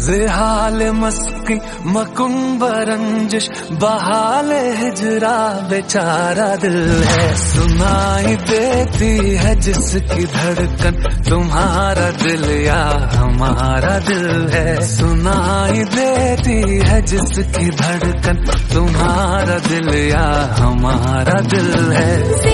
बेहाल मस्की मकुंब रंजिश बहाल हिजरा बेचारा दिल है। सुनाई देती है जिसकी धड़कन तुम्हारा दिल या हमारा दिल है। सुनाई देती है जिसकी धड़कन तुम्हारा दिल या हमारा दिल है।